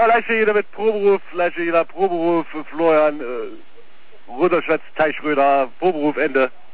Ja, leicht jeder mit Proberuf, leicht jeder Proberuf, Florian, Runterschwätz, Teichschröder, Proberuf, Ende.